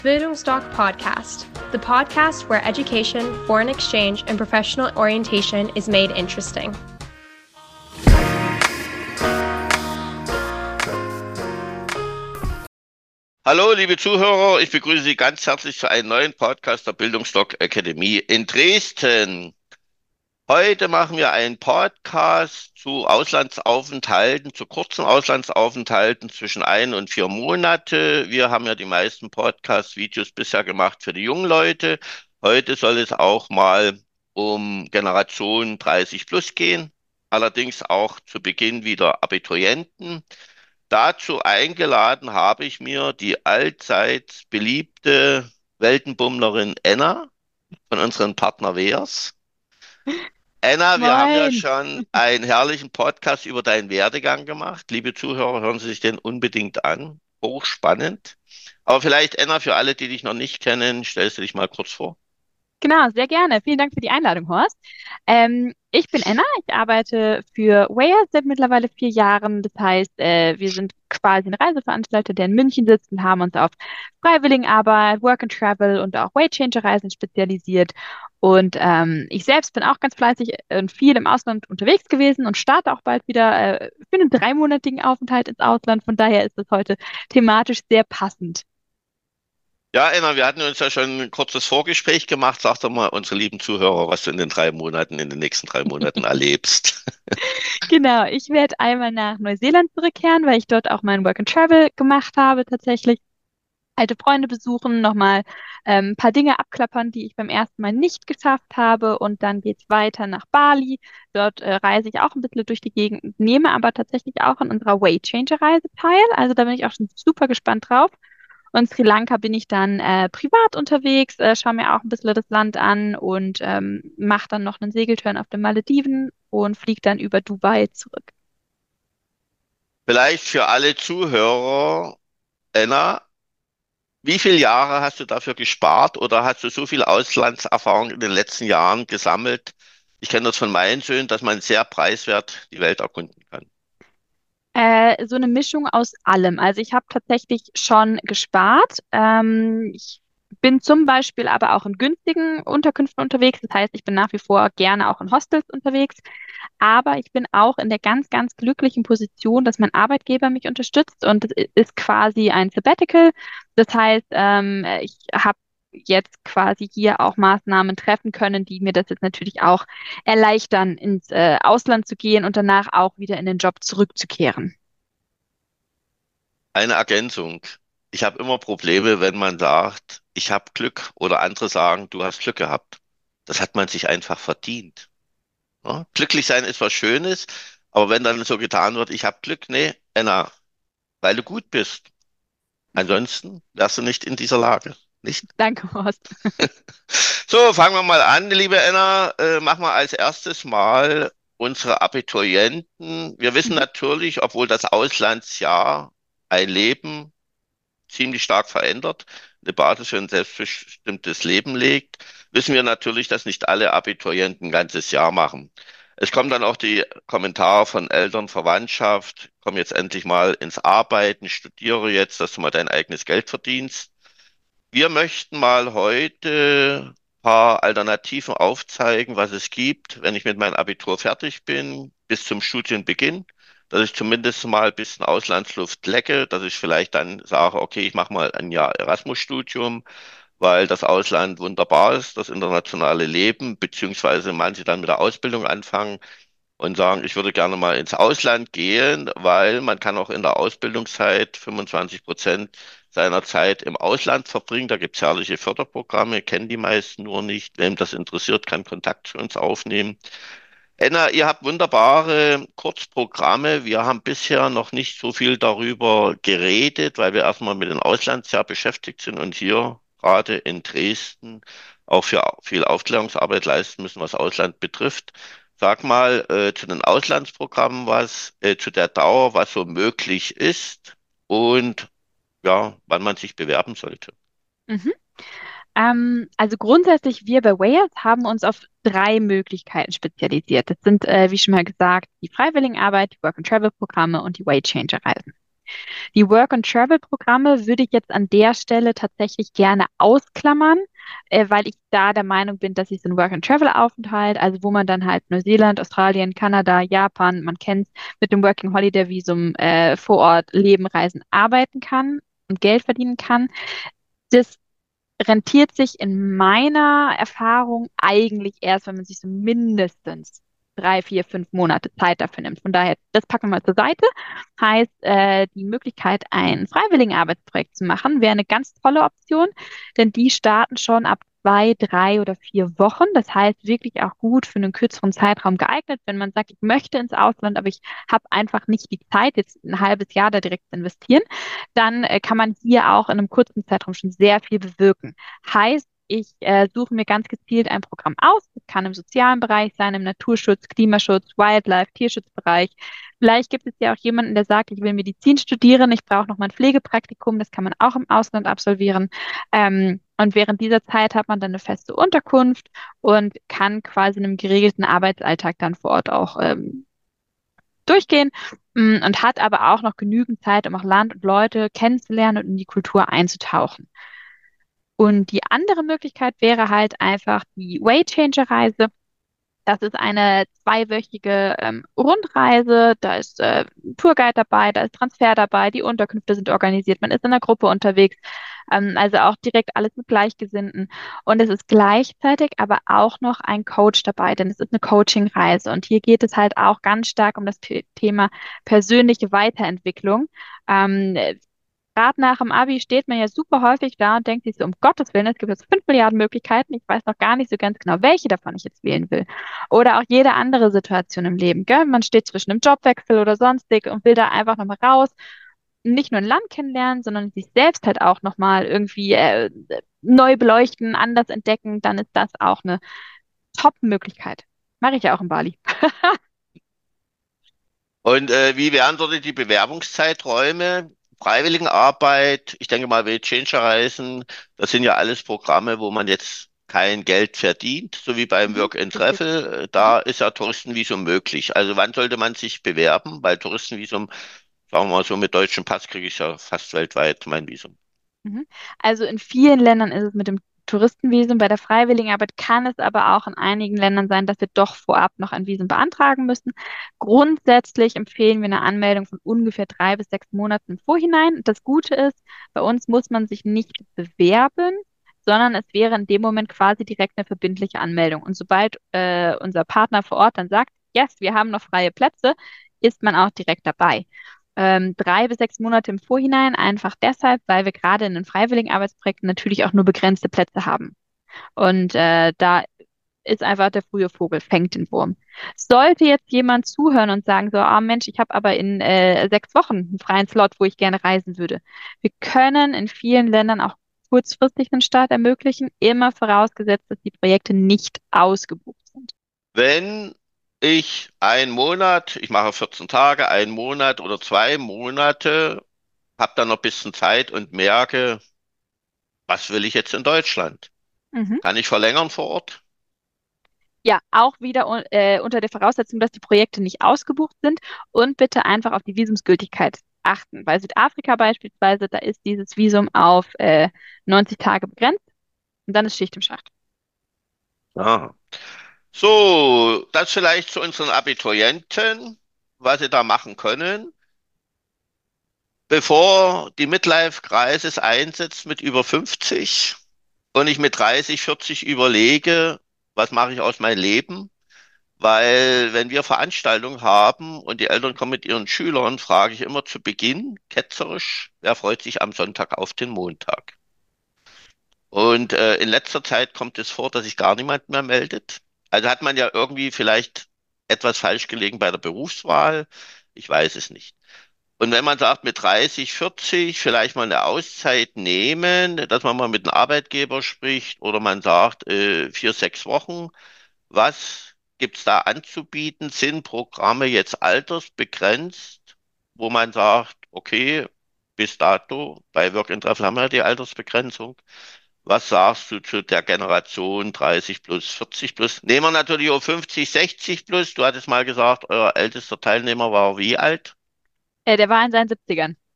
Bildungsdoc Podcast, the podcast where education, foreign exchange, and professional orientation is made interesting. Hallo, liebe Zuhörer, ich begrüße Sie ganz herzlich zu einem neuen Podcast der Bildungsdoc Akademie in Dresden. Heute machen wir einen Podcast zu Auslandsaufenthalten, zu kurzen Auslandsaufenthalten zwischen 1 und 4 Monate. Wir haben ja die meisten Podcast-Videos bisher gemacht für die jungen Leute. Heute soll es auch mal um Generation 30 plus gehen, allerdings auch zu Beginn wieder Abiturienten. Dazu eingeladen habe ich mir die allseits beliebte Weltenbummlerin Enna von unserem Partner WEAS. Enna, wir haben ja Moin. schon einen herrlichen Podcast über deinen Werdegang gemacht. Liebe Zuhörer, hören Sie sich den unbedingt an. Hochspannend. Aber vielleicht, Enna, für alle, die dich noch nicht kennen, stellst du dich mal kurz vor. Genau, sehr gerne. Vielen Dank für die Einladung, Horst. Ich bin Enna, ich arbeite für WEAS seit mittlerweile 4 Jahren. Das heißt, wir sind quasi ein Reiseveranstalter, der in München sitzt und haben uns auf Freiwilligenarbeit, Work and Travel und auch Waychanger-Reisen spezialisiert. Und ich selbst bin auch ganz fleißig und viel im Ausland unterwegs gewesen und starte auch bald wieder für einen 3-monatigen Aufenthalt ins Ausland. Von daher ist das heute thematisch sehr passend. Ja, Enna, wir hatten uns ja schon ein kurzes Vorgespräch gemacht. Sag doch mal unsere lieben Zuhörer, was du in den 3 Monaten, in den nächsten 3 Monaten erlebst. Genau, ich werde einmal nach Neuseeland zurückkehren, weil ich dort auch mein Work and Travel gemacht habe, tatsächlich. Alte Freunde besuchen, nochmal ein paar Dinge abklappern, die ich beim ersten Mal nicht geschafft habe. Und dann geht's weiter nach Bali. Dort reise ich auch ein bisschen durch die Gegend, nehme aber tatsächlich auch an unserer Waychanger-Reise teil. Also da bin ich auch schon super gespannt drauf. Und Sri Lanka bin ich dann privat unterwegs, schaue mir auch ein bisschen das Land an und mache dann noch einen Segeltörn auf den Malediven und fliege dann über Dubai zurück. Vielleicht für alle Zuhörer, Enna, wie viele Jahre hast du dafür gespart oder hast du so viel Auslandserfahrung in den letzten Jahren gesammelt? Ich kenne das von meinen Söhnen, dass man sehr preiswert die Welt erkunden kann. So eine Mischung aus allem. Also ich habe tatsächlich schon gespart. Ich bin zum Beispiel aber auch in günstigen Unterkünften unterwegs. Das heißt, ich bin nach wie vor gerne auch in Hostels unterwegs. Aber ich bin auch in der ganz, ganz glücklichen Position, dass mein Arbeitgeber mich unterstützt und es ist quasi ein Sabbatical. Das heißt, ich habe jetzt quasi hier auch Maßnahmen treffen können, die mir das jetzt natürlich auch erleichtern, ins Ausland zu gehen und danach auch wieder in den Job zurückzukehren. Eine Ergänzung. Ich habe immer Probleme, wenn man sagt, ich habe Glück oder andere sagen, du hast Glück gehabt. Das hat man sich einfach verdient. Ja? Glücklich sein ist was Schönes, aber wenn dann so getan wird, ich habe Glück, nee, Enna, weil du gut bist. Ansonsten wärst du nicht in dieser Lage. Nicht? Danke, Horst. So, fangen wir mal an, liebe Enna. Machen wir als erstes mal unsere Abiturienten. Wir wissen Mhm. natürlich, obwohl das Auslandsjahr ein Leben ziemlich stark verändert, eine Basis für ein selbstbestimmtes Leben legt, wissen wir natürlich, dass nicht alle Abiturienten ein ganzes Jahr machen. Es kommen dann auch die Kommentare von Eltern, Verwandtschaft, komm jetzt endlich mal ins Arbeiten, studiere jetzt, dass du mal dein eigenes Geld verdienst. Wir möchten mal heute ein paar Alternativen aufzeigen, was es gibt, wenn ich mit meinem Abitur fertig bin, bis zum Studienbeginn, dass ich zumindest mal ein bisschen Auslandsluft lecke, dass ich vielleicht dann sage, okay, ich mache mal ein Jahr Erasmus-Studium, weil das Ausland wunderbar ist, das internationale Leben, beziehungsweise manche dann mit der Ausbildung anfangen und sagen, ich würde gerne mal ins Ausland gehen, weil man kann auch in der Ausbildungszeit 25% seiner Zeit im Ausland verbringen. Da gibt es herrliche Förderprogramme, kennen die meisten nur nicht. Wem das interessiert, kann Kontakt zu uns aufnehmen. Enna, ihr habt wunderbare Kurzprogramme. Wir haben bisher noch nicht so viel darüber geredet, weil wir erstmal mit dem Auslandsjahr beschäftigt sind und hier gerade in Dresden auch für viel Aufklärungsarbeit leisten müssen, was Ausland betrifft. Sag mal zu den Auslandsprogrammen was, zu der Dauer, was so möglich ist und ja, wann man sich bewerben sollte. Mhm. Also grundsätzlich, wir bei Wales haben uns auf 3 Möglichkeiten spezialisiert. Das sind, wie schon mal gesagt, die Freiwilligenarbeit, die Work-and-Travel-Programme und die Waychanger-Reisen. Die Work-and-Travel-Programme würde ich jetzt an der Stelle tatsächlich gerne ausklammern, weil ich da der Meinung bin, dass sich so ein Work-and-Travel-Aufenthalt, also wo man dann halt Neuseeland, Australien, Kanada, Japan, man kennt mit dem Working Holiday Visum vor Ort leben, reisen, arbeiten kann und Geld verdienen kann, das rentiert sich in meiner Erfahrung eigentlich erst, wenn man sich so mindestens 3, 4, 5 Monate Zeit dafür nimmt. Von daher, das packen wir mal zur Seite. Heißt, die Möglichkeit, ein freiwilligen Arbeitsprojekt zu machen, wäre eine ganz tolle Option, denn die starten schon ab 2, 3 oder 4 Wochen. Das heißt, wirklich auch gut für einen kürzeren Zeitraum geeignet, wenn man sagt, ich möchte ins Ausland, aber ich habe einfach nicht die Zeit, jetzt ein halbes Jahr da direkt zu investieren, dann kann man hier auch in einem kurzen Zeitraum schon sehr viel bewirken. Heißt, ich suche mir ganz gezielt ein Programm aus. Das kann im sozialen Bereich sein, im Naturschutz, Klimaschutz, Wildlife, Tierschutzbereich. Vielleicht gibt es ja auch jemanden, der sagt, ich will Medizin studieren, ich brauche noch mal ein Pflegepraktikum. Das kann man auch im Ausland absolvieren. Und während dieser Zeit hat man dann eine feste Unterkunft und kann quasi in einem geregelten Arbeitsalltag dann vor Ort auch durchgehen und hat aber auch noch genügend Zeit, um auch Land und Leute kennenzulernen und in die Kultur einzutauchen. Und die andere Möglichkeit wäre halt einfach die Waychanger-Reise. Das ist eine 2-wöchige Rundreise. Da ist ein Tourguide dabei, da ist Transfer dabei, die Unterkünfte sind organisiert, man ist in einer Gruppe unterwegs, also auch direkt alles mit Gleichgesinnten. Und es ist gleichzeitig aber auch noch ein Coach dabei, denn es ist eine Coaching-Reise. Und hier geht es halt auch ganz stark um das Thema persönliche Weiterentwicklung. Ähm, Gerade nach dem Abi steht man ja super häufig da und denkt sich so, um Gottes Willen, es gibt jetzt 5 Milliarden Möglichkeiten. Ich weiß noch gar nicht so ganz genau, welche davon ich jetzt wählen will. Oder auch jede andere Situation im Leben, gell? Man steht zwischen einem Jobwechsel oder sonstig und will da einfach nochmal raus. Nicht nur ein Land kennenlernen, sondern sich selbst halt auch nochmal irgendwie neu beleuchten, anders entdecken. Dann ist das auch eine Top-Möglichkeit. Mache ich ja auch in Bali. Und wie wären dort die Bewerbungszeiträume? Freiwilligenarbeit, ich denke mal, Change-Reisen, das sind ja alles Programme, wo man jetzt kein Geld verdient, so wie beim Mhm, Work and richtig. Travel. Mhm. Da ist ja Touristenvisum möglich. Also wann sollte man sich bewerben? Weil Touristenvisum, sagen wir mal so, mit deutschem Pass kriege ich ja fast weltweit mein Visum. Mhm. Also in vielen Ländern ist es mit dem Touristenvisum. Bei der Freiwilligenarbeit kann es aber auch in einigen Ländern sein, dass wir doch vorab noch ein Visum beantragen müssen. Grundsätzlich empfehlen wir eine Anmeldung von ungefähr 3 bis 6 Monaten im Vorhinein. Das Gute ist, bei uns muss man sich nicht bewerben, sondern es wäre in dem Moment quasi direkt eine verbindliche Anmeldung. Und sobald unser Partner vor Ort dann sagt, yes, wir haben noch freie Plätze, ist man auch direkt dabei. 3 bis 6 Monate im Vorhinein, einfach deshalb, weil wir gerade in den freiwilligen Arbeitsprojekten natürlich auch nur begrenzte Plätze haben. Und da ist einfach der frühe Vogel, fängt den Wurm. Sollte jetzt jemand zuhören und sagen so, ah Mensch, ich habe aber in 6 Wochen einen freien Slot, wo ich gerne reisen würde. Wir können in vielen Ländern auch kurzfristig einen Start ermöglichen, immer vorausgesetzt, dass die Projekte nicht ausgebucht sind. Wenn ich einen Monat, ich mache 14 Tage, einen Monat oder 2 Monate, habe dann noch ein bisschen Zeit und merke, was will ich jetzt in Deutschland? Mhm. Kann ich verlängern vor Ort? Ja, auch wieder unter der Voraussetzung, dass die Projekte nicht ausgebucht sind und bitte einfach auf die Visumsgültigkeit achten. Bei Südafrika beispielsweise, da ist dieses Visum auf 90 Tage begrenzt und dann ist Schicht im Schacht. Ah. So, das vielleicht zu unseren Abiturienten, was sie da machen können. Bevor die Midlife-Crisis einsetzt mit über 50 und ich mit 30, 40 überlege, was mache ich aus meinem Leben? Weil wenn wir Veranstaltungen haben und die Eltern kommen mit ihren Schülern, frage ich immer zu Beginn ketzerisch, wer freut sich am Sonntag auf den Montag? Und in letzter Zeit kommt es vor, dass sich gar niemand mehr meldet. Also hat man ja irgendwie vielleicht etwas falsch gelegen bei der Berufswahl. Ich weiß es nicht. Und wenn man sagt, mit 30, 40 vielleicht mal eine Auszeit nehmen, dass man mal mit einem Arbeitgeber spricht oder man sagt, 4, 6 Wochen, was gibt's da anzubieten? Sind Programme jetzt altersbegrenzt, wo man sagt, okay, bis dato, bei Work and Travel haben wir ja die Altersbegrenzung. Was sagst du zu der Generation 30 plus, 40 plus? Nehmen wir natürlich auch 50, 60 plus. Du hattest mal gesagt, euer ältester Teilnehmer war wie alt? Der war in seinen 70ern.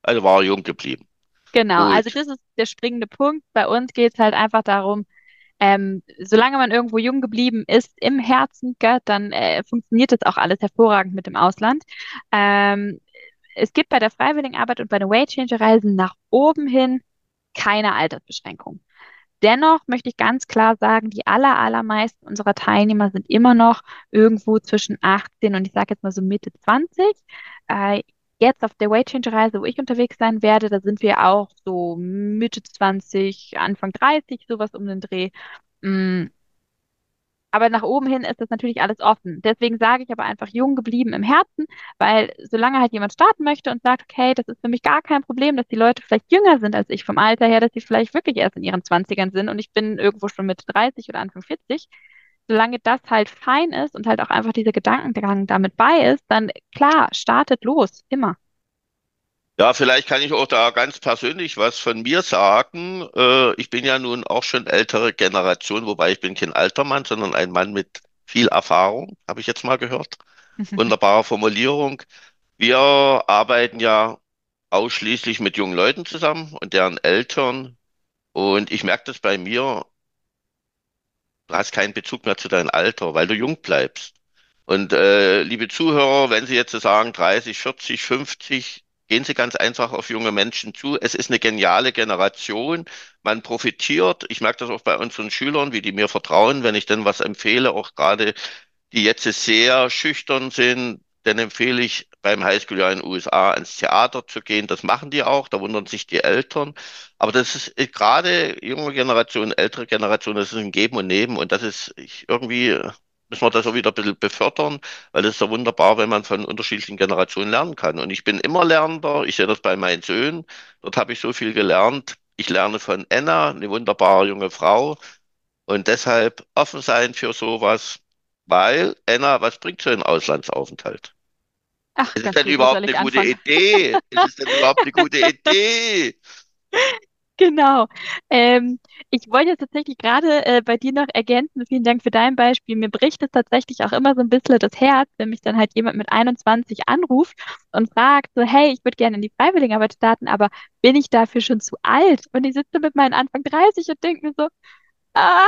Also war er jung geblieben. Genau, also Gut. das ist der springende Punkt. Bei uns geht es halt einfach darum, solange man irgendwo jung geblieben ist im Herzen, gell, dann funktioniert das auch alles hervorragend mit dem Ausland. Ähm, Es gibt bei der Freiwilligenarbeit und bei den Wage-Change-Reisen nach oben hin keine Altersbeschränkung. Dennoch möchte ich ganz klar sagen, die allermeisten unserer Teilnehmer sind immer noch irgendwo zwischen 18 und ich sage jetzt mal so Mitte 20. Äh, Jetzt auf der Weight-Change-Reise, wo ich unterwegs sein werde, da sind wir auch so Mitte 20, Anfang 30, sowas um den Dreh. Mm, aber nach oben hin ist das natürlich alles offen. Deswegen sage ich aber einfach jung geblieben im Herzen, weil solange halt jemand starten möchte und sagt, okay, das ist für mich gar kein Problem, dass die Leute vielleicht jünger sind als ich vom Alter her, dass sie vielleicht wirklich erst in ihren Zwanzigern sind und ich bin irgendwo schon Mitte 30 oder Anfang 40. Solange das halt fein ist und halt auch einfach dieser Gedankengang damit bei ist, dann klar, startet los, immer. Ja, vielleicht kann ich auch da ganz persönlich was von mir sagen. Ich bin ja nun auch schon ältere Generation, wobei ich bin kein alter Mann, sondern ein Mann mit viel Erfahrung, habe ich jetzt mal gehört. Wunderbare Formulierung. Wir arbeiten ja ausschließlich mit jungen Leuten zusammen und deren Eltern. Und ich merke das bei mir, du hast keinen Bezug mehr zu deinem Alter, weil du jung bleibst. Und liebe Zuhörer, wenn Sie jetzt so sagen 30, 40, 50, gehen Sie ganz einfach auf junge Menschen zu. Es ist eine geniale Generation. Man profitiert. Ich merke das auch bei unseren Schülern, wie die mir vertrauen, wenn ich denn was empfehle, auch gerade die jetzt sehr schüchtern sind, dann empfehle ich beim Highschool-Jahr in den USA ins Theater zu gehen. Das machen die auch, da wundern sich die Eltern. Aber das ist gerade junge Generation, ältere Generation, das ist ein Geben und Nehmen und das ist irgendwie müssen wir das auch wieder ein bisschen befördern, weil es ist ja wunderbar, wenn man von unterschiedlichen Generationen lernen kann. Und ich bin immer Lernender, ich sehe das bei meinen Söhnen, dort habe ich so viel gelernt. Ich lerne von Anna, eine wunderbare junge Frau. Und deshalb offen sein für sowas, weil, Anna, was bringt so ein Auslandsaufenthalt? Ach, Ist es ganz denn gut, wo soll überhaupt eine ich gute anfangen? Idee? Ist es denn überhaupt eine gute Idee? Genau. Ich wollte jetzt tatsächlich gerade bei dir noch ergänzen, vielen Dank für dein Beispiel. Mir bricht es tatsächlich auch immer so ein bisschen das Herz, wenn mich dann halt jemand mit 21 anruft und fragt so, hey, ich würde gerne in die Freiwilligenarbeit starten, aber bin ich dafür schon zu alt? Und ich sitze mit meinen Anfang 30 und denke mir so, ah,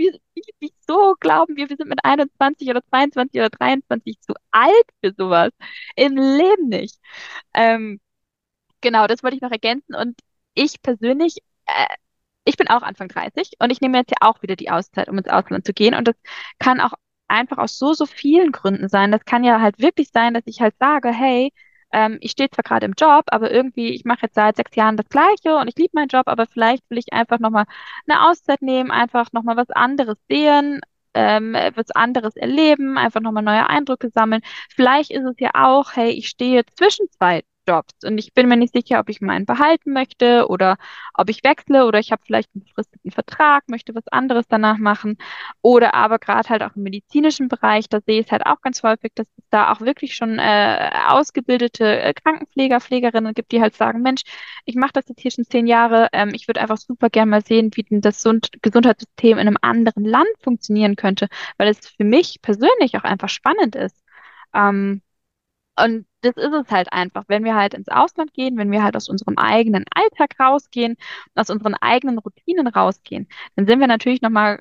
wieso glauben wir sind mit 21 oder 22 oder 23 zu alt für sowas? Im Leben nicht. Ähm, Genau, das wollte ich noch ergänzen. Und ich persönlich, ich bin auch Anfang 30 und ich nehme jetzt ja auch wieder die Auszeit, um ins Ausland zu gehen. Und das kann auch einfach aus so vielen Gründen sein. Das kann ja halt wirklich sein, dass ich halt sage, hey, ich stehe zwar gerade im Job, aber irgendwie, ich mache jetzt seit 6 Jahren das Gleiche und ich liebe meinen Job, aber vielleicht will ich einfach nochmal eine Auszeit nehmen, einfach nochmal was anderes sehen, was anderes erleben, einfach nochmal neue Eindrücke sammeln. Vielleicht ist es ja auch, hey, ich stehe zwischen zwei Jobs und ich bin mir nicht sicher, ob ich meinen behalten möchte oder ob ich wechsle oder ich habe vielleicht einen befristeten Vertrag, möchte was anderes danach machen oder aber gerade halt auch im medizinischen Bereich, da sehe ich es halt auch ganz häufig, dass es da auch wirklich schon ausgebildete Krankenpfleger, Pflegerinnen gibt, die halt sagen, Mensch, ich mache das jetzt hier schon 10 Jahre, ich würde einfach super gern mal sehen, wie denn das Gesundheitssystem in einem anderen Land funktionieren könnte, weil es für mich persönlich auch einfach spannend ist. Ähm, und das ist es halt einfach, wenn wir halt ins Ausland gehen, wenn wir halt aus unserem eigenen Alltag rausgehen, aus unseren eigenen Routinen rausgehen, dann sind wir natürlich nochmal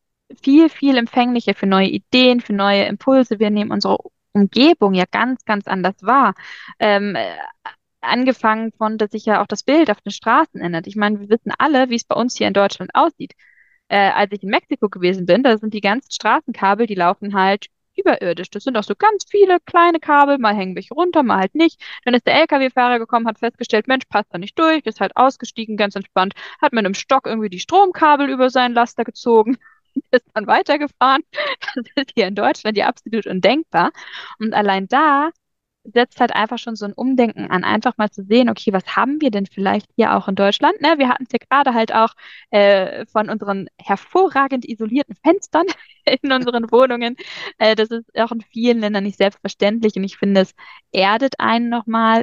viel empfänglicher für neue Ideen, für neue Impulse. Wir nehmen unsere Umgebung ja ganz anders wahr. Ähm, äh, Angefangen von, dass sich ja auch das Bild auf den Straßen ändert. Ich meine, wir wissen alle, wie es bei uns hier in Deutschland aussieht. Als ich in Mexiko gewesen bin, da sind die ganzen Straßenkabel, die laufen halt überirdisch. Das sind auch so ganz viele kleine Kabel, mal hängen welche runter, mal halt nicht. Dann ist der LKW-Fahrer gekommen, hat festgestellt, Mensch, passt da nicht durch, ist halt ausgestiegen, ganz entspannt, hat mit einem Stock irgendwie die Stromkabel über seinen Laster gezogen, ist dann weitergefahren. Das ist hier in Deutschland ja absolut undenkbar. Und allein da setzt halt einfach schon so ein Umdenken an, einfach mal zu sehen, okay, was haben wir denn vielleicht hier auch in Deutschland? Ne, wir hatten es ja gerade halt auch von unseren hervorragend isolierten Fenstern in unseren Wohnungen. Das ist auch in vielen Ländern nicht selbstverständlich und ich finde, es erdet einen nochmal.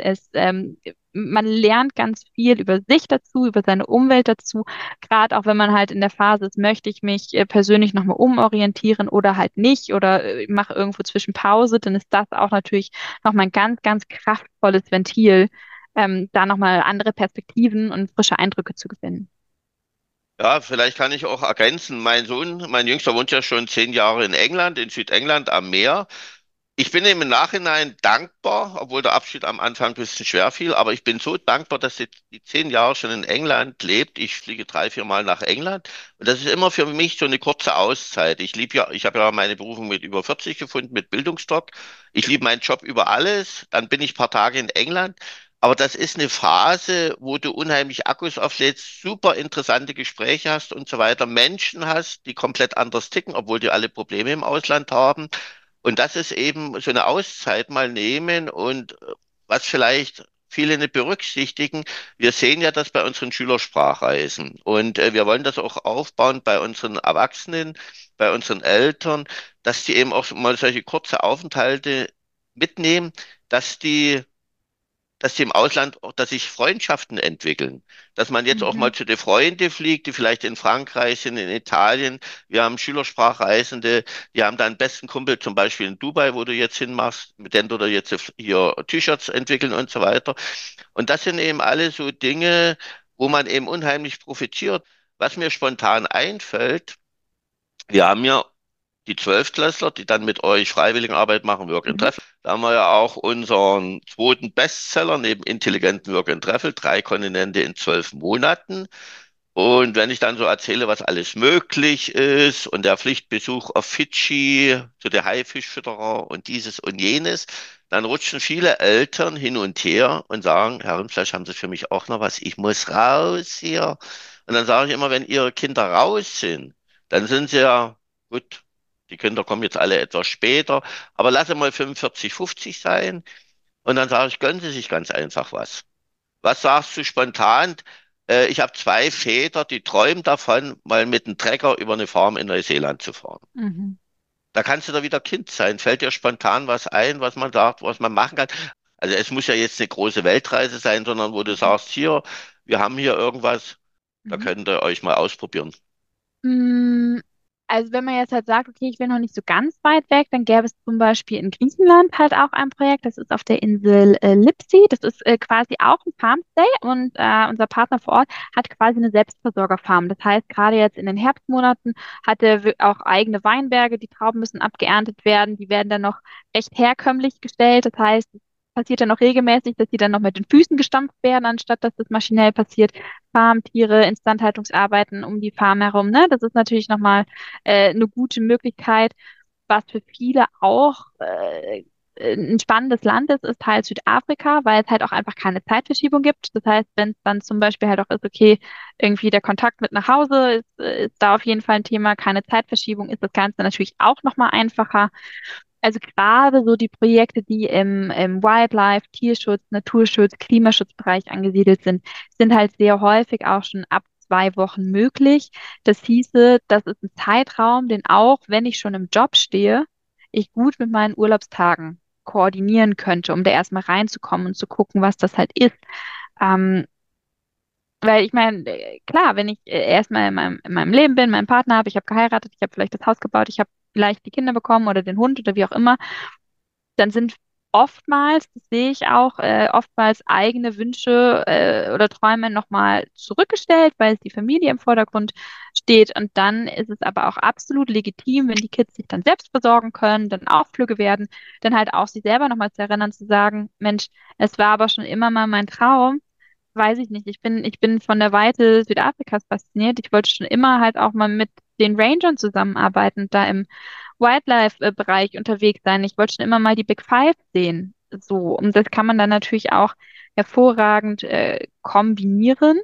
Man lernt ganz viel über sich dazu, über seine Umwelt dazu, gerade auch wenn man halt in der Phase ist, möchte ich mich persönlich nochmal umorientieren oder halt nicht oder mache irgendwo zwischen Pause, dann ist das auch natürlich nochmal ein ganz kraftvolles Ventil, da nochmal andere Perspektiven und frische Eindrücke zu gewinnen. Ja, vielleicht kann ich auch ergänzen. Mein Jüngster wohnt ja schon 10 Jahre in England, in Südengland am Meer. Ich bin ihm im Nachhinein dankbar, obwohl der Abschied am Anfang ein bisschen schwer fiel, aber ich bin so dankbar, dass sie die 10 Jahre schon in England lebt. Ich fliege 3, 4 Mal nach England und das ist immer für mich so eine kurze Auszeit. Ich habe ja meine Berufung mit über 40 gefunden, mit Bildungsdoc. Ich liebe meinen Job über alles. Dann bin ich ein paar Tage in England. Aber das ist eine Phase, wo du unheimlich Akkus auflädst, super interessante Gespräche hast und so weiter, Menschen hast, die komplett anders ticken, obwohl die alle Probleme im Ausland haben. Und das ist eben so eine Auszeit mal nehmen und was vielleicht viele nicht berücksichtigen. Wir sehen ja das bei unseren Schülersprachreisen und wir wollen das auch aufbauen bei unseren Erwachsenen, bei unseren Eltern, dass die eben auch mal solche kurze Aufenthalte mitnehmen, dass die im Ausland auch, dass sich Freundschaften entwickeln. Dass man jetzt auch mal Mhm. zu den Freunden fliegt, die vielleicht in Frankreich sind, in Italien. Wir haben Schülersprachreisende, die haben da einen besten Kumpel, zum Beispiel in Dubai, wo du jetzt hinmachst, mit dem du da jetzt hier T-Shirts entwickeln und so weiter. Und das sind eben alle so Dinge, wo man eben unheimlich profitiert. Was mir spontan einfällt, wir haben ja die Zwölftklässler, die dann mit euch Freiwilligenarbeit machen, Work and Mhm. Travel. Da haben wir ja auch unseren zweiten Bestseller neben intelligenten Work and Travel, 3 Kontinente in 12 Monaten. Und wenn ich dann so erzähle, was alles möglich ist und der Pflichtbesuch auf Fidschi zu der Haifischfütterer und dieses und jenes, dann rutschen viele Eltern hin und her und sagen, Herr Rindfleisch, haben Sie für mich auch noch was? Ich muss raus hier. Und dann sage ich immer, wenn Ihre Kinder raus sind, dann sind sie ja gut. Die Kinder kommen jetzt alle etwas später, aber lasse mal 45, 50 sein. Und dann sage ich, gönnen Sie sich ganz einfach was. Was sagst du spontan? Ich habe 2 Väter, die träumen davon, mal mit einem Trecker über eine Farm in Neuseeland zu fahren. Mhm. Da kannst du da wieder Kind sein. Fällt dir spontan was ein, was man sagt, was man machen kann? Also es muss ja jetzt eine große Weltreise sein, sondern wo du Mhm. sagst, hier, wir haben hier irgendwas, da Mhm. könnt ihr euch mal ausprobieren. Mm, Also wenn man jetzt halt sagt, okay, ich will noch nicht so ganz weit weg, dann gäbe es zum Beispiel in Griechenland halt auch ein Projekt, das ist auf der Insel Lipsi, das ist quasi auch ein Farmstay und unser Partner vor Ort hat quasi eine Selbstversorgerfarm. Das heißt, gerade jetzt in den Herbstmonaten hat er auch eigene Weinberge, die Trauben müssen abgeerntet werden, die werden dann noch recht herkömmlich gestellt. Das heißt, es passiert dann noch regelmäßig, dass die dann noch mit den Füßen gestampft werden, anstatt dass das maschinell passiert. Farmtiere, Instandhaltungsarbeiten um die Farm herum, ne? Das ist natürlich nochmal eine gute Möglichkeit. Was für viele auch ein spannendes Land ist, ist halt Südafrika, weil es halt auch einfach keine Zeitverschiebung gibt. Das heißt, wenn es dann zum Beispiel halt auch ist, okay, irgendwie der Kontakt mit nach Hause ist da auf jeden Fall ein Thema, keine Zeitverschiebung, ist das Ganze natürlich auch nochmal einfacher. Also gerade so die Projekte, die im Wildlife, Tierschutz, Naturschutz, Klimaschutzbereich angesiedelt sind, sind halt sehr häufig auch schon ab 2 Wochen möglich. Das hieße, das ist ein Zeitraum, den auch, wenn ich schon im Job stehe, ich gut mit meinen Urlaubstagen koordinieren könnte, um da erstmal reinzukommen und zu gucken, was das halt ist. Ähm, Weil ich meine, klar, wenn ich erstmal in meinem Leben bin, meinen Partner habe, ich habe geheiratet, ich habe vielleicht das Haus gebaut, ich habe vielleicht die Kinder bekommen oder den Hund oder wie auch immer, dann sind oftmals, das sehe ich auch, oftmals eigene Wünsche oder Träume nochmal zurückgestellt, weil es die Familie im Vordergrund steht. Und dann ist es aber auch absolut legitim, wenn die Kids sich dann selbst versorgen können, dann auch flügge werden, dann halt auch sich selber nochmal zu erinnern, zu sagen, Mensch, es war aber schon immer mal mein Traum. Weiß ich nicht. Ich bin von der Weite Südafrikas fasziniert. Ich wollte schon immer halt auch mal mit den Rangern zusammenarbeiten, da im Wildlife-Bereich unterwegs sein. Ich wollte schon immer mal die Big Five sehen. So, und das kann man dann natürlich auch hervorragend kombinieren.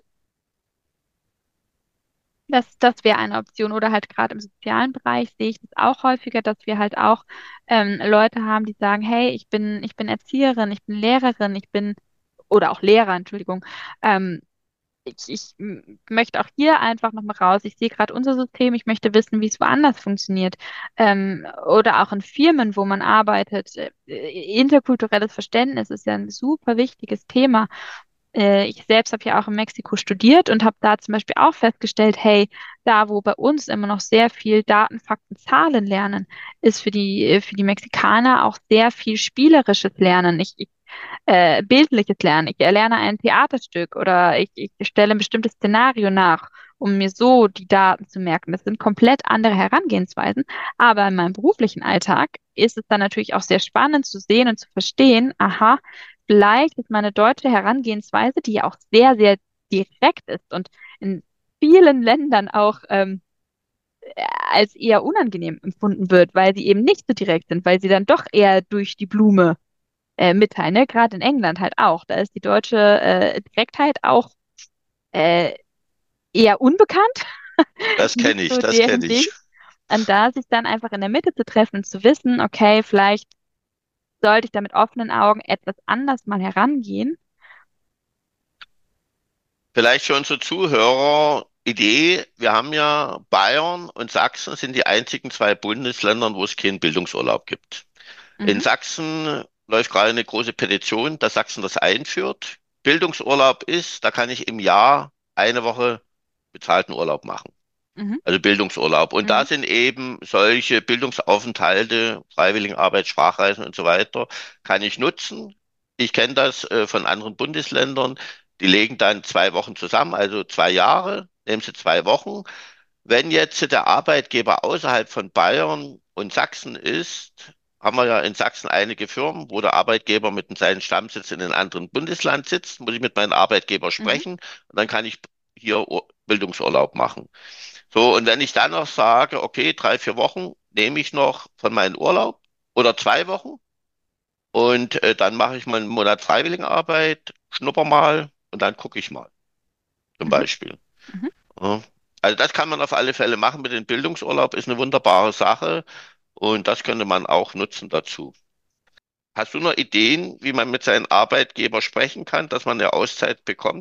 Das wäre eine Option. Oder halt gerade im sozialen Bereich sehe ich das auch häufiger, dass wir halt auch Leute haben, die sagen, hey, ich bin Erzieherin, ich bin Lehrerin, oder auch Lehrer, Entschuldigung. Ähm, ich möchte auch hier einfach nochmal raus. Ich sehe gerade unser System, ich möchte wissen, wie es woanders funktioniert. Oder auch in Firmen, wo man arbeitet. Interkulturelles Verständnis ist ja ein super wichtiges Thema. Ich selbst habe ja auch in Mexiko studiert und habe da zum Beispiel auch festgestellt, hey, da wo bei uns immer noch sehr viel Daten, Fakten, Zahlen lernen, ist für die Mexikaner auch sehr viel spielerisches Lernen. Bildliches lernen. Ich erlerne ein Theaterstück oder ich stelle ein bestimmtes Szenario nach, um mir so die Daten zu merken. Das sind komplett andere Herangehensweisen. Aber in meinem beruflichen Alltag ist es dann natürlich auch sehr spannend zu sehen und zu verstehen, aha, vielleicht ist meine deutsche Herangehensweise, die ja auch sehr, sehr direkt ist und in vielen Ländern auch als eher unangenehm empfunden wird, weil sie eben nicht so direkt sind, weil sie dann doch eher durch die Blume mitteilen. Ne? Gerade in England halt auch. Da ist die deutsche Direktheit auch äh, eher unbekannt, nicht so Das deren kenne Ding. ich. Und da sich dann einfach in der Mitte zu treffen und zu wissen, okay, vielleicht sollte ich da mit offenen Augen etwas anders mal herangehen. Vielleicht für unsere Zuhörer Idee, wir haben ja Bayern und Sachsen sind die einzigen zwei Bundesländer, wo es keinen Bildungsurlaub gibt. In Mhm, Sachsen läuft gerade eine große Petition, dass Sachsen das einführt. Bildungsurlaub ist, da kann ich im Jahr eine Woche bezahlten Urlaub machen. mhm, Also Bildungsurlaub. Und da mhm, sind eben solche Bildungsaufenthalte, Freiwilligenarbeit, Sprachreisen und so weiter, kann ich nutzen. Ich kenne das von anderen Bundesländern. Die legen dann 2 Wochen zusammen, also 2 Jahre, nehmen sie 2 Wochen. Wenn jetzt der Arbeitgeber außerhalb von Bayern und Sachsen ist, haben wir ja in Sachsen einige Firmen, wo der Arbeitgeber mit seinem Stammsitz in einem anderen Bundesland sitzt, muss ich mit meinem Arbeitgeber mhm, sprechen und dann kann ich hier Bildungsurlaub machen. So, und wenn ich dann noch sage, okay, 3, 4 Wochen nehme ich noch von meinem Urlaub oder 2 Wochen und dann mache ich mal einen Monat Freiwilligenarbeit, schnupper mal und dann gucke ich mal, zum mhm, Beispiel. mhm. Ja. Also das kann man auf alle Fälle machen mit dem Bildungsurlaub, ist eine wunderbare Sache und das könnte man auch nutzen dazu. Hast du noch Ideen, wie man mit seinem Arbeitgeber sprechen kann, dass man eine Auszeit bekommt?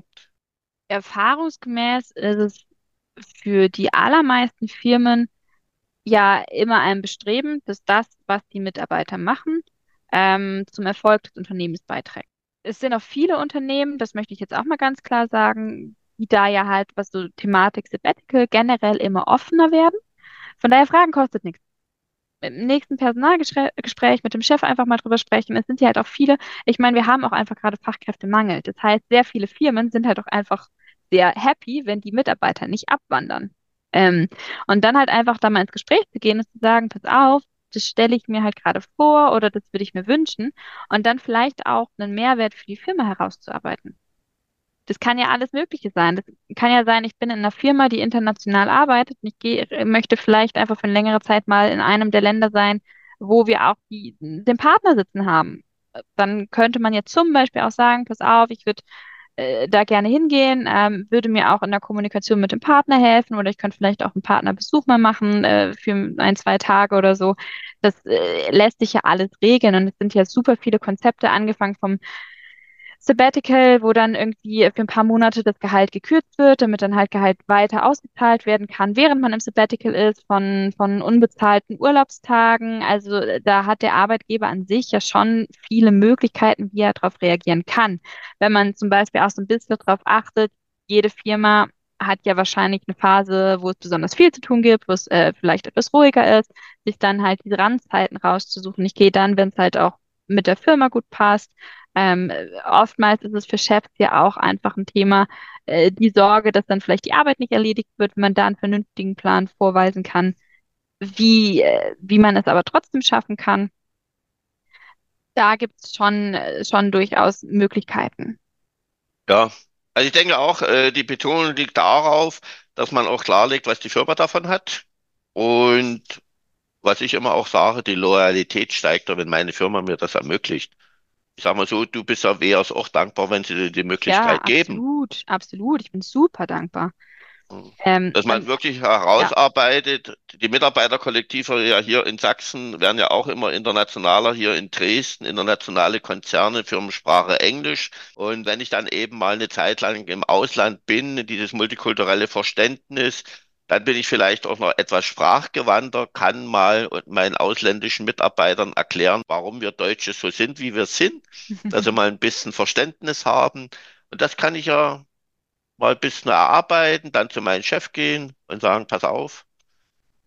Erfahrungsgemäß ist es für die allermeisten Firmen ja immer ein Bestreben, dass das, was die Mitarbeiter machen, zum Erfolg des Unternehmens beiträgt. Es sind auch viele Unternehmen, das möchte ich jetzt auch mal ganz klar sagen, die da ja halt, was so Thematik Sabbatical generell immer offener werden. Von daher Fragen kostet nichts. Im nächsten Personalgespräch mit dem Chef einfach mal drüber sprechen. Es sind ja halt auch viele, ich meine, wir haben auch einfach gerade Fachkräftemangel. Das heißt, sehr viele Firmen sind halt auch einfach sehr happy, wenn die Mitarbeiter nicht abwandern. Ähm, und dann halt einfach da mal ins Gespräch zu gehen und zu sagen, pass auf, das stelle ich mir halt gerade vor oder das würde ich mir wünschen. Und dann vielleicht auch einen Mehrwert für die Firma herauszuarbeiten. Das kann ja alles Mögliche sein. Das kann ja sein, ich bin in einer Firma, die international arbeitet und möchte vielleicht einfach für eine längere Zeit mal in einem der Länder sein, wo wir auch den Partner sitzen haben. Dann könnte man jetzt zum Beispiel auch sagen, pass auf, ich würde da gerne hingehen, würde mir auch in der Kommunikation mit dem Partner helfen oder ich könnte vielleicht auch einen Partnerbesuch mal machen für 1, 2 Tage oder so. Das lässt sich ja alles regeln und es sind ja super viele Konzepte, angefangen vom Sabbatical, wo dann irgendwie für ein paar Monate das Gehalt gekürzt wird, damit dann halt Gehalt weiter ausgezahlt werden kann, während man im Sabbatical ist, von unbezahlten Urlaubstagen. Also da hat der Arbeitgeber an sich ja schon viele Möglichkeiten, wie er darauf reagieren kann. Wenn man zum Beispiel auch so ein bisschen darauf achtet, jede Firma hat ja wahrscheinlich eine Phase, wo es besonders viel zu tun gibt, wo es vielleicht etwas ruhiger ist, sich dann halt diese Randzeiten rauszusuchen. Ich gehe dann, wenn es halt auch mit der Firma gut passt. Ähm, Oftmals ist es für Chefs ja auch einfach ein Thema, die Sorge, dass dann vielleicht die Arbeit nicht erledigt wird, wenn man da einen vernünftigen Plan vorweisen kann, wie man es aber trotzdem schaffen kann. Da gibt es schon durchaus Möglichkeiten. Ja, also ich denke auch, die Betonung liegt darauf, dass man auch klarlegt, was die Firma davon hat. Und was ich immer auch sage, die Loyalität steigt, wenn meine Firma mir das ermöglicht. Ich sage mal so, du bist ja WEAs auch dankbar, wenn sie dir die Ja, Möglichkeit geben. absolut, absolut. Ich bin super dankbar. Dass man Und wirklich ja, herausarbeitet. Die Mitarbeiterkollektive ja hier in Sachsen werden ja auch immer internationaler, hier in Dresden, internationale Konzerne, Firmensprache Englisch. Und wenn ich dann eben mal eine Zeit lang im Ausland bin, dieses multikulturelle Verständnis, dann bin ich vielleicht auch noch etwas sprachgewandter, kann mal meinen ausländischen Mitarbeitern erklären, warum wir Deutsche so sind, wie wir sind, dass sie mal ein bisschen Verständnis haben. Und das kann ich ja mal ein bisschen erarbeiten, dann zu meinem Chef gehen und sagen, pass auf,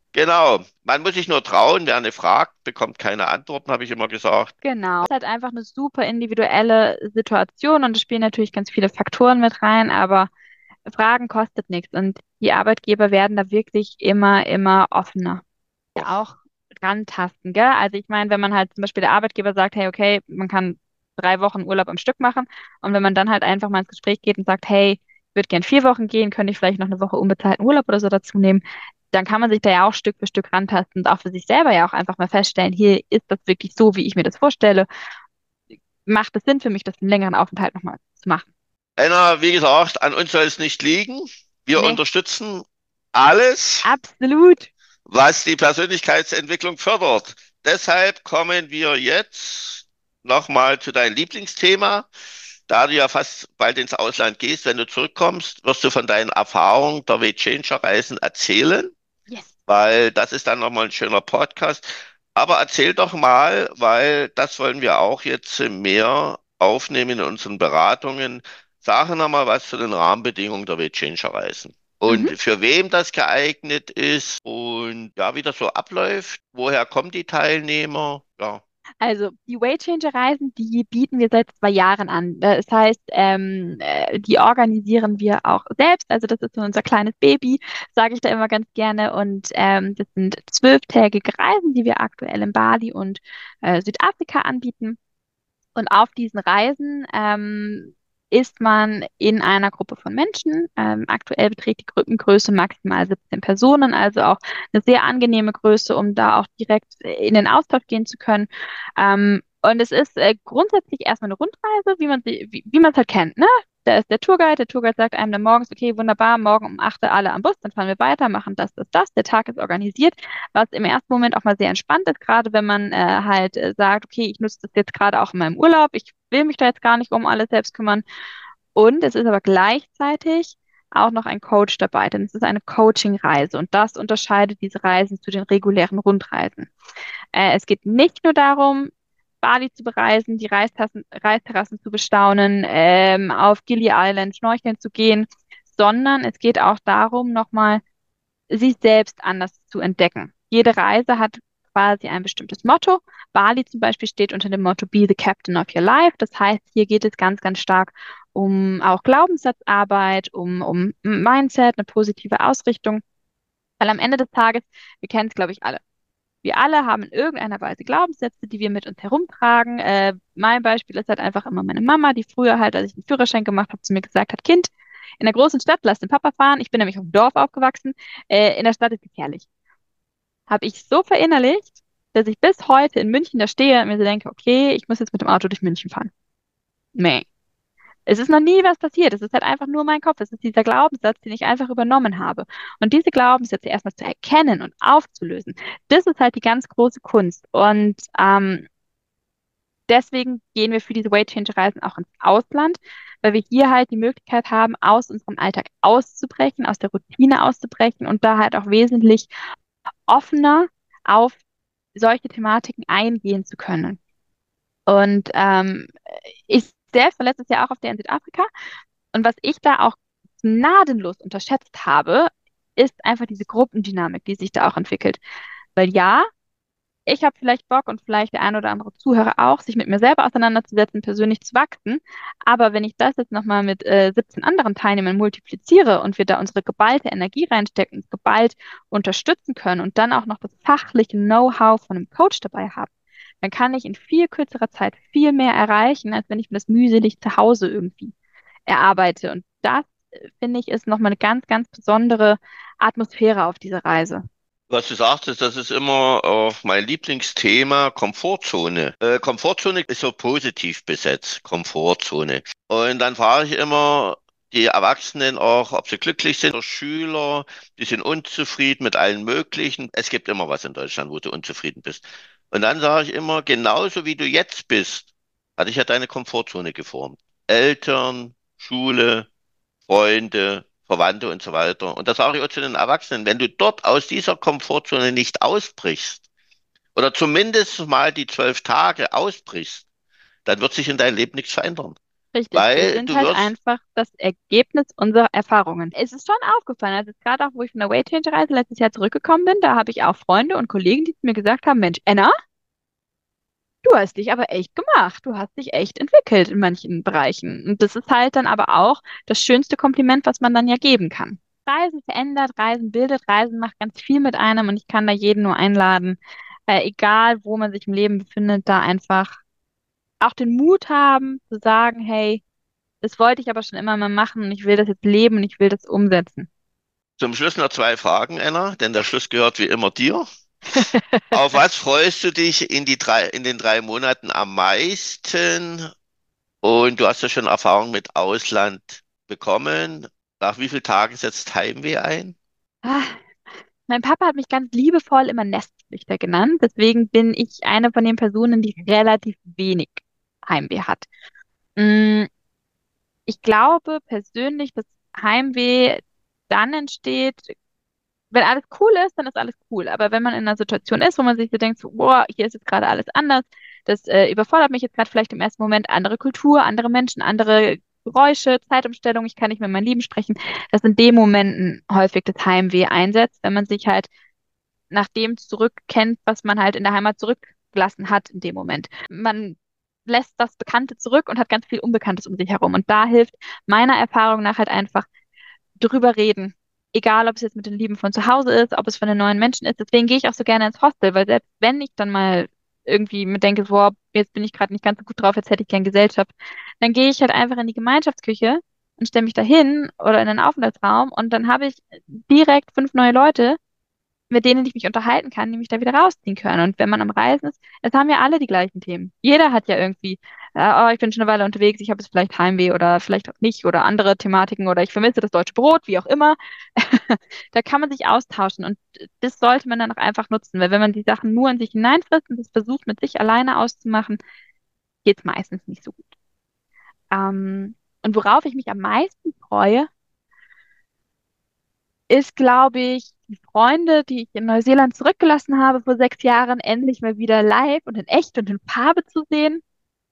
Genau. Man muss sich nur trauen. Wer eine fragt, bekommt keine Antworten, habe ich immer gesagt. Genau. Es ist halt einfach eine super individuelle Situation und es spielen natürlich ganz viele Faktoren mit rein, aber Fragen kostet nichts und die Arbeitgeber werden da wirklich immer offener. Ja, auch rantasten, gell? Also ich meine, wenn man halt zum Beispiel der Arbeitgeber sagt, hey, okay, man kann 3 Wochen Urlaub am Stück machen und wenn man dann halt einfach mal ins Gespräch geht und sagt, hey, ich würde gern 4 Wochen gehen, könnte ich vielleicht noch eine Woche unbezahlten Urlaub oder so dazu nehmen, dann kann man sich da ja auch Stück für Stück rantasten und auch für sich selber ja auch einfach mal feststellen, hier ist das wirklich so, wie ich mir das vorstelle. Macht es Sinn für mich, das einen längeren Aufenthalt nochmal zu machen? Einer, wie gesagt, an uns soll es nicht liegen. Wir Nee, unterstützen alles, absolut. was die Persönlichkeitsentwicklung fördert. Deshalb kommen wir jetzt nochmal zu deinem Lieblingsthema. Da du ja fast bald ins Ausland gehst, wenn du zurückkommst, wirst du von deinen Erfahrungen der Way-Changer-Reisen erzählen, Yes. weil das ist dann nochmal ein schöner Podcast. Aber erzähl doch mal, weil das wollen wir auch jetzt mehr aufnehmen in unseren Beratungen. Sag noch mal was zu den Rahmenbedingungen der Way-Changer-Reisen. Mhm. Und für wem das geeignet ist und ja, wie das so abläuft, woher kommen die Teilnehmer? Ja, Also die Waychanger-Reisen, die bieten wir seit 2 Jahren an. Das heißt, die organisieren wir auch selbst. Also das ist so unser kleines Baby, sage ich da immer ganz gerne. Und das sind 12-tägige Reisen, die wir aktuell in Bali und Südafrika anbieten. Und auf diesen Reisen ist man in einer Gruppe von Menschen. Aktuell beträgt die Gruppengröße maximal 17 Personen, also auch eine sehr angenehme Größe, um da auch direkt in den Austausch gehen zu können. Und es ist grundsätzlich erstmal eine Rundreise, wie man es halt kennt, ne? Da ist der Tourguide sagt einem dann morgens, okay, wunderbar, morgen um 8 Uhr alle am Bus, dann fahren wir weiter, machen das. Der Tag ist organisiert, was im ersten Moment auch mal sehr entspannt ist, gerade wenn man halt sagt, okay, ich nutze das jetzt gerade auch in meinem Urlaub, ich will mich da jetzt gar nicht um alles selbst kümmern. Und es ist aber gleichzeitig auch noch ein Coach dabei, denn es ist eine Coaching-Reise und das unterscheidet diese Reisen zu den regulären Rundreisen. Es geht nicht nur darum, Bali zu bereisen, die Reisterrassen zu bestaunen, auf Gili Island schnorcheln zu gehen, sondern es geht auch darum, nochmal sich selbst anders zu entdecken. Jede Reise hat quasi ein bestimmtes Motto. Bali zum Beispiel steht unter dem Motto Be the Captain of Your Life. Das heißt, hier geht es ganz stark um auch Glaubenssatzarbeit, um Mindset, eine positive Ausrichtung. Weil am Ende des Tages, wir kennen es, glaube ich, alle. Wir alle haben in irgendeiner Weise Glaubenssätze, die wir mit uns herumtragen. Mein Beispiel ist halt einfach immer meine Mama, die früher halt, als ich den Führerschein gemacht habe, zu mir gesagt hat, Kind, in der großen Stadt lass den Papa fahren. Ich bin nämlich auf dem Dorf aufgewachsen. In der Stadt ist gefährlich. Habe ich so verinnerlicht, dass ich bis heute in München da stehe und mir so denke, okay, ich muss jetzt mit dem Auto durch München fahren. Nee. Es ist noch nie was passiert. Es ist halt einfach nur mein Kopf. Es ist dieser Glaubenssatz, den ich einfach übernommen habe. Und diese Glaubenssätze erstmal zu erkennen und aufzulösen, das ist halt die ganz große Kunst. Und deswegen gehen wir für diese Weight Change Reisen auch ins Ausland, weil wir hier halt die Möglichkeit haben, aus unserem Alltag auszubrechen, aus der Routine auszubrechen und da halt auch wesentlich offener auf solche Thematiken eingehen zu können. Und ich selbst war letztes Jahr auch auf der in Südafrika und was ich da auch gnadenlos unterschätzt habe, ist einfach diese Gruppendynamik, die sich da auch entwickelt. Weil ja, ich habe vielleicht Bock und vielleicht der ein oder andere Zuhörer auch, sich mit mir selber auseinanderzusetzen, persönlich zu wachsen. Aber wenn ich das jetzt nochmal mit 17 anderen Teilnehmern multipliziere und wir da unsere geballte Energie reinstecken, geballt unterstützen können und dann auch noch das fachliche Know-how von einem Coach dabei haben, dann kann ich in viel kürzerer Zeit viel mehr erreichen, als wenn ich mir das mühselig zu Hause irgendwie erarbeite. Und das, finde ich, ist nochmal eine ganz besondere Atmosphäre auf dieser Reise. was du sagtest, das ist immer mein Lieblingsthema, Komfortzone. Komfortzone ist so positiv besetzt, Komfortzone. Und dann frage ich immer die Erwachsenen auch, ob sie glücklich sind, oder Schüler, die sind unzufrieden mit allen möglichen. Es gibt immer was in Deutschland, wo du unzufrieden bist. Und dann sage ich immer, genauso wie du jetzt bist, hat dich ja deine Komfortzone geformt. Eltern, Schule, Freunde, Verwandte und so weiter. Und das sage ich auch zu den Erwachsenen, wenn du dort aus dieser Komfortzone nicht ausbrichst oder zumindest mal die 12 Tage ausbrichst, dann wird sich in deinem Leben nichts verändern. Richtig, wir weil sind du halt wirst einfach das Ergebnis unserer Erfahrungen. Es ist schon aufgefallen, also jetzt gerade auch, wo ich von der Weight Change Reise letztes Jahr zurückgekommen bin, da habe ich auch Freunde und Kollegen, die zu mir gesagt haben, Mensch, Anna, du hast dich aber echt gemacht, du hast dich echt entwickelt in manchen Bereichen. Und das ist halt dann aber auch das schönste Kompliment, was man dann ja geben kann. Reisen verändert, Reisen bildet, Reisen macht ganz viel mit einem und ich kann da jeden nur einladen, egal wo man sich im Leben befindet, da einfach auch den Mut haben zu sagen, hey, das wollte ich aber schon immer mal machen und ich will das jetzt leben und ich will das umsetzen. zum Schluss noch zwei Fragen, Anna, denn der Schluss gehört wie immer dir. Auf was freust du dich in den 3 Monaten am meisten? Und du hast ja schon Erfahrung mit Ausland bekommen. Nach wie vielen Tagen setzt Heimweh ein? Ah, mein Papa hat mich ganz liebevoll immer Nestflüchter genannt. Deswegen bin ich eine von den Personen, die relativ wenig Heimweh hat. Mm, Ich glaube persönlich, dass Heimweh dann entsteht, wenn alles cool ist, dann ist alles cool. Aber wenn man in einer Situation ist, wo man sich so denkt, so, boah, hier ist jetzt gerade alles anders, das überfordert mich jetzt gerade vielleicht im ersten Moment, andere Kultur, andere Menschen, andere Geräusche, Zeitumstellung, ich kann nicht mit meinen Lieben sprechen, dass in den Momenten häufig das Heimweh einsetzt, wenn man sich halt nach dem zurückkennt, was man halt in der Heimat zurückgelassen hat in dem Moment. Man lässt das Bekannte zurück und hat ganz viel Unbekanntes um sich herum. Und da hilft meiner Erfahrung nach halt einfach drüber reden. Egal, ob es jetzt mit den Lieben von zu Hause ist, ob es von den neuen Menschen ist. Deswegen gehe ich auch so gerne ins Hostel, weil selbst wenn ich dann mal irgendwie mir denke, boah, jetzt bin ich gerade nicht ganz so gut drauf, jetzt hätte ich gern Gesellschaft, dann gehe ich halt einfach in die Gemeinschaftsküche und stelle mich da hin oder in den Aufenthaltsraum und dann habe ich direkt 5 neue Leute, mit denen ich mich unterhalten kann, die mich da wieder rausziehen können. Und wenn man am Reisen ist, es haben ja alle die gleichen Themen. Jeder hat ja irgendwie, oh, ich bin schon eine Weile unterwegs, ich habe jetzt vielleicht Heimweh oder vielleicht auch nicht oder andere Thematiken oder ich vermisse das deutsche Brot, wie auch immer. Da kann man sich austauschen und das sollte man dann auch einfach nutzen, weil wenn man die Sachen nur in sich hineinfrisst und das versucht mit sich alleine auszumachen, geht es meistens nicht so gut. Und worauf ich mich am meisten freue, ist, glaube ich, die Freunde, die ich in Neuseeland zurückgelassen habe vor 6 Jahren, endlich mal wieder live und in echt und in Farbe zu sehen.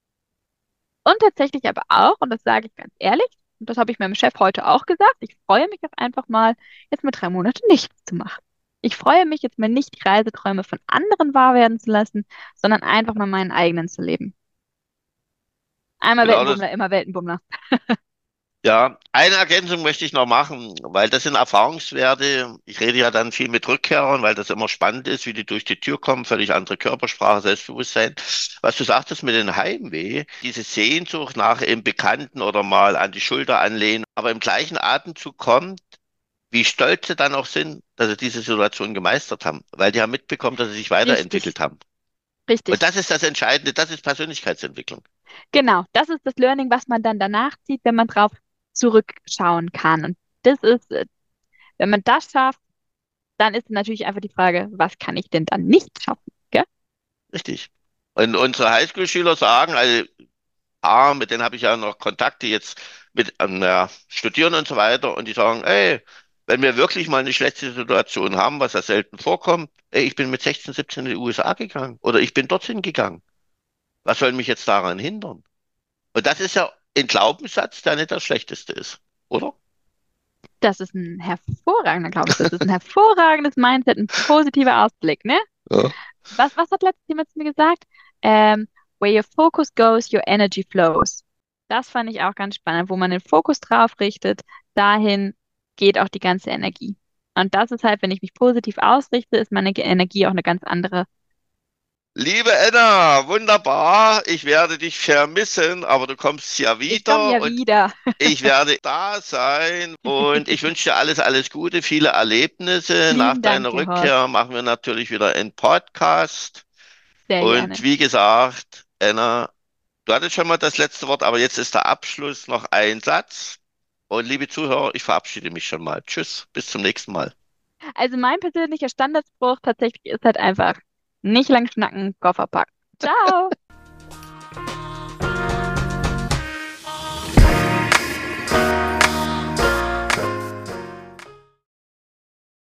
Und tatsächlich aber auch, und das sage ich ganz ehrlich, und das habe ich meinem Chef heute auch gesagt, ich freue mich jetzt einfach mal, jetzt mit 3 Monaten nichts zu machen. Ich freue mich jetzt mal nicht, die Reiseträume von anderen wahr werden zu lassen, sondern einfach mal meinen eigenen zu leben. Einmal Genau das. Weltenbummler, immer Weltenbummler. Ja, eine Ergänzung möchte ich noch machen, weil das sind Erfahrungswerte. Ich rede ja dann viel mit Rückkehrern, weil das immer spannend ist, wie die durch die Tür kommen, völlig andere Körpersprache, Selbstbewusstsein. Was du sagtest mit dem Heimweh, diese Sehnsucht nach im Bekannten oder mal an die Schulter anlehnen, aber im gleichen Atemzug kommt, wie stolz sie dann auch sind, dass sie diese Situation gemeistert haben, weil die haben mitbekommen, dass sie sich Richtig, weiterentwickelt haben. Und richtig. das ist das Entscheidende, das ist Persönlichkeitsentwicklung. Genau, das ist das Learning, was man dann danach zieht, wenn man drauf zurückschauen kann. Und das ist, wenn man das schafft, dann ist natürlich einfach die Frage, was kann ich denn dann nicht schaffen? Gell? Richtig. Und unsere Highschool-Schüler sagen, also mit denen habe ich ja noch Kontakte jetzt mit ja, Studieren und so weiter, und die sagen, ey, wenn wir wirklich mal eine schlechte Situation haben, was ja selten vorkommt, ey, ich bin mit 16, 17 in die USA gegangen oder ich bin dorthin gegangen. Was soll mich jetzt daran hindern? Und das ist ja ein Glaubenssatz, der nicht das Schlechteste ist, oder? Das ist ein hervorragender Glaubenssatz, das ist ein hervorragendes Mindset, ein positiver Ausblick, ne? Ja. Was hat letztens jemand zu mir gesagt? Ähm, where your focus goes, your energy flows. Das fand ich auch ganz spannend, wo man den Fokus drauf richtet, dahin geht auch die ganze Energie. Und das ist halt, wenn ich mich positiv ausrichte, ist meine Energie auch eine ganz andere. Liebe Anna, wunderbar. Ich werde dich vermissen, aber du kommst ja Ich komme wieder ja und wieder. ich werde da sein und ich wünsche dir alles, alles Gute, viele Erlebnisse. Nach Lieben Dank deiner dir, Horst. Rückkehr machen wir natürlich wieder einen Podcast. Sehr Und gerne. wie gesagt, Anna, du hattest schon mal das letzte Wort, aber jetzt ist der Abschluss noch ein Satz. Und liebe Zuhörer, ich verabschiede mich schon mal. Tschüss, bis zum nächsten Mal. Also mein persönlicher Standardspruch tatsächlich ist halt einfach nicht lang schnacken, Koffer packen. Ciao.